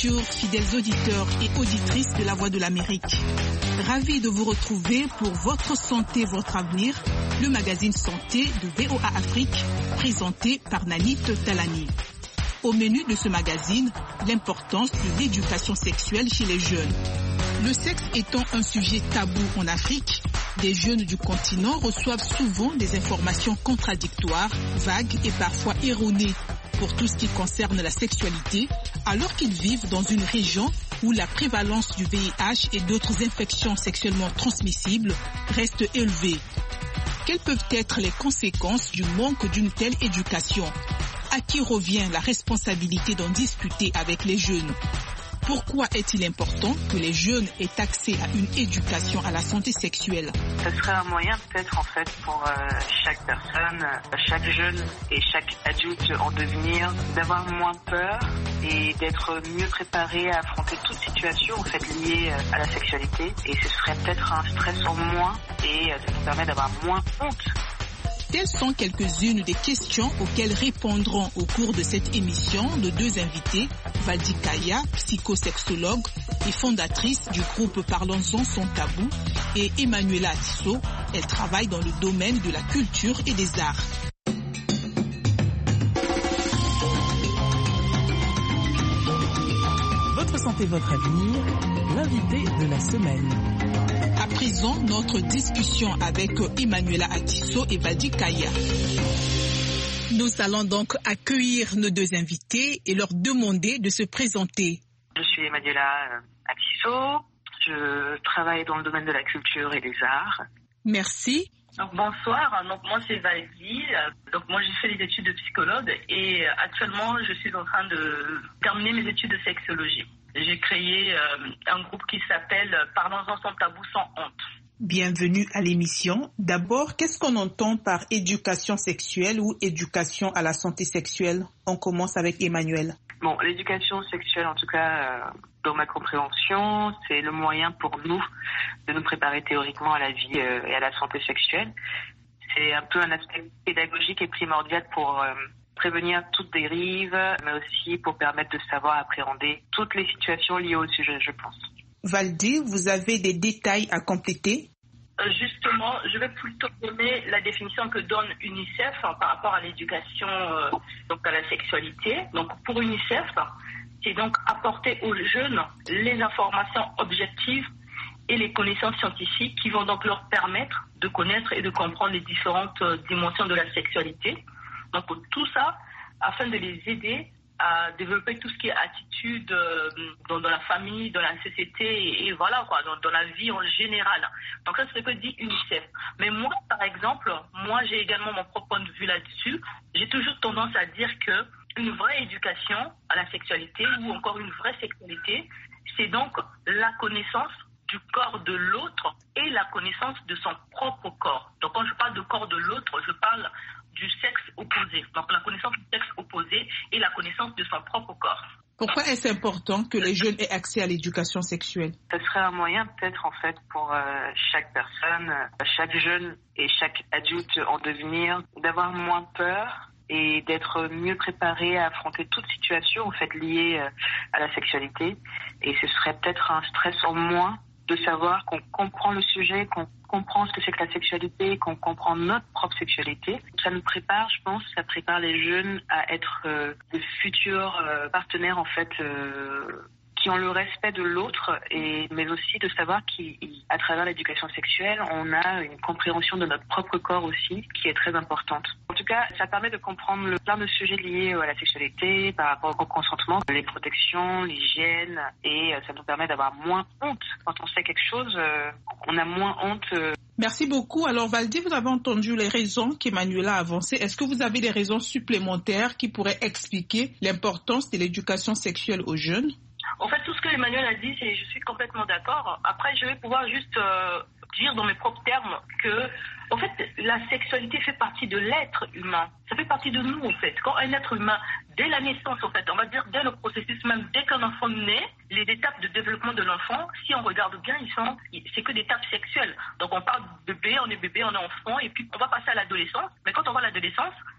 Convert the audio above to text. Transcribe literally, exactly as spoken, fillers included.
Bonjour fidèles auditeurs et auditrices de La Voix de l'Amérique. Ravi de vous retrouver pour Votre Santé, Votre Avenir, le magazine santé de V O A Afrique, présenté par Nanit Talani. Au menu de ce magazine, l'importance de l'éducation sexuelle chez les jeunes. Le sexe étant un sujet tabou en Afrique, des jeunes du continent reçoivent souvent des informations contradictoires, vagues et parfois erronées pour tout ce qui concerne la sexualité, alors qu'ils vivent dans une région où la prévalence du V I H et d'autres infections sexuellement transmissibles reste élevée. Quelles peuvent être les conséquences du manque d'une telle éducation? À qui revient la responsabilité d'en discuter avec les jeunes? Pourquoi est-il important que les jeunes aient accès à une éducation à la santé sexuelle? Ce serait un moyen peut-être en fait pour euh, chaque personne, chaque jeune et chaque adulte en devenir d'avoir moins peur et d'être mieux préparé à affronter toute situation en fait liée à la sexualité. Et ce serait peut-être un stress en moins et ça nous permet d'avoir moins honte. Telles sont quelques-unes des questions auxquelles répondront au cours de cette émission nos deux invités, Valdi Kaya, psychosexologue et fondatrice du groupe Parlons-en sans tabou, et Emmanuela Atisso, elle travaille dans le domaine de la culture et des arts. Votre santé, votre avenir, l'invité de la semaine. À présent, notre discussion avec Emmanuela Atisso et Valdi Kaya. Nous allons donc accueillir nos deux invités et leur demander de se présenter. Je suis Emmanuela Atisso, je travaille dans le domaine de la culture et des arts. Merci. Donc, bonsoir, donc, moi c'est Valdi, donc moi j'ai fait des études de psychologue et actuellement je suis en train de terminer mes études de sexologie. J'ai créé euh, un groupe qui s'appelle Parlons-en sans tabou, sans honte. Bienvenue à l'émission. D'abord, qu'est-ce qu'on entend par éducation sexuelle ou éducation à la santé sexuelle? On commence avec Emmanuel. Bon, l'éducation sexuelle, en tout cas, euh, dans ma compréhension, c'est le moyen pour nous de nous préparer théoriquement à la vie euh, et à la santé sexuelle. C'est un peu un aspect pédagogique et primordial pour euh, prévenir toute dérive, mais aussi pour permettre de savoir appréhender toutes les situations liées au sujet, je pense. Valdi, vous avez des détails à compléter? Justement, je vais plutôt donner la définition que donne UNICEF hein, par rapport à l'éducation euh, donc à la sexualité. Donc pour UNICEF, c'est donc apporter aux jeunes les informations objectives et les connaissances scientifiques qui vont donc leur permettre de connaître et de comprendre les différentes euh, dimensions de la sexualité. Donc tout ça afin de les aider à développer tout ce qui est attitude euh, dans, dans la famille, dans la société et, et voilà quoi, dans, dans la vie en général. Donc ça c'est ce que dit UNICEF. Mais moi par exemple, moi j'ai également mon propre point de vue là-dessus. J'ai toujours tendance à dire que une vraie éducation à la sexualité ou encore une vraie sexualité, c'est donc la connaissance du corps de l'autre et la connaissance de son propre corps. Donc quand je parle de corps de l'autre, je parle du sexe opposé. Donc la connaissance du sexe opposé et la connaissance de son propre corps. Pourquoi est-ce important que les jeunes aient accès à l'éducation sexuelle? Ce serait un moyen peut-être en fait pour euh, chaque personne, chaque jeune et chaque adulte en devenir d'avoir moins peur et d'être mieux préparé à affronter toute situation en fait liée euh, à la sexualité. Et ce serait peut-être un stress en moins de savoir qu'on comprend le sujet, qu'on comprend ce que c'est que la sexualité, qu'on comprend notre propre sexualité. Ça nous prépare, je pense, ça prépare les jeunes à être euh, de futurs euh, partenaires en fait euh, qui ont le respect de l'autre, et mais aussi de savoir qu'à travers l'éducation sexuelle, on a une compréhension de notre propre corps aussi, qui est très importante. En tout cas, ça permet de comprendre le plein de sujets liés à la sexualité, par rapport au consentement, les protections, l'hygiène, et ça nous permet d'avoir moins honte. Quand on sait quelque chose, on a moins honte. Merci beaucoup. Alors Valdi, vous avez entendu les raisons qu'Emmanuela a avancées. Est-ce que vous avez des raisons supplémentaires qui pourraient expliquer l'importance de l'éducation sexuelle aux jeunes? En fait, tout ce que Emmanuel a dit, c'est, je suis complètement d'accord. Après, je vais pouvoir juste euh, dire dans mes propres termes que, en fait, la sexualité fait partie de l'être humain. Ça fait partie de nous, en fait. Quand un être humain, dès la naissance, en fait, on va dire dès le processus, même dès qu'un enfant naît, les étapes de développement de l'enfant, si on regarde bien, ils sont, c'est que des étapes sexuelles. Donc, on parle de bébé, on est bébé, on est enfant, et puis on va passer à l'adolescence. Mais quand on va à l'adolescence,